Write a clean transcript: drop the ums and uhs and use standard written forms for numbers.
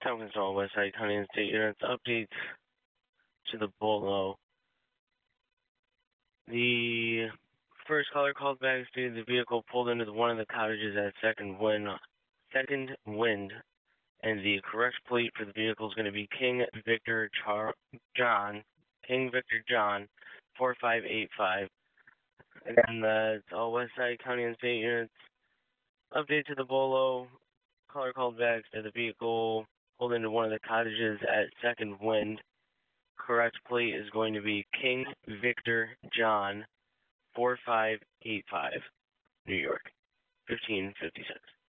Town Control, Westside County and State Units, updates to the Bolo. The first caller called back stated the vehicle pulled into one of the cottages at Second Wind, and the correct plate for the vehicle is going to be King Victor John 4585. Again, that's all Westside County and State Units. Update to the Bolo. Caller called back that the vehicle pulled into one of the cottages at Second Wind. Correct plate is going to be King Victor John 4585, New York, 1556.